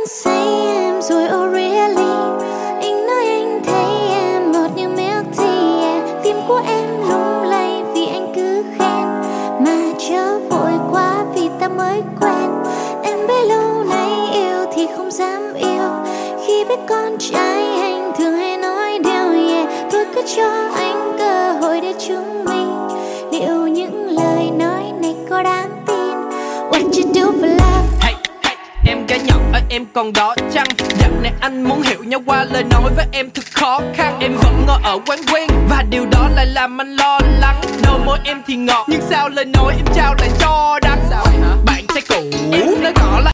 say em rồi oh really. Anh nói anh thấy em ngọt như milk tea, yeah. Tim của em lung lay vì anh cứ khen, mà chớ vội quá vì ta mới quen. Em biết lâu nay yêu thì không dám yêu, khi biết con trai anh thường hay nói điều, yeah. Thôi cứ cho anh cơ hội để chúng mình, liệu những lời nói này có đáng tin? What you do for love? Hey, hey, em gái nhỏ ơi em còn đó chăng? Dạo này anh muốn hiểu nhau qua lời nói với em thật khó khăn. Em vẫn ngồi ở quán quen và điều đó lại làm anh lo lắng. Đầu môi em thì ngọt nhưng sao lời nói em trao lại cho đắng. Bạn trai cũ em nói rõ là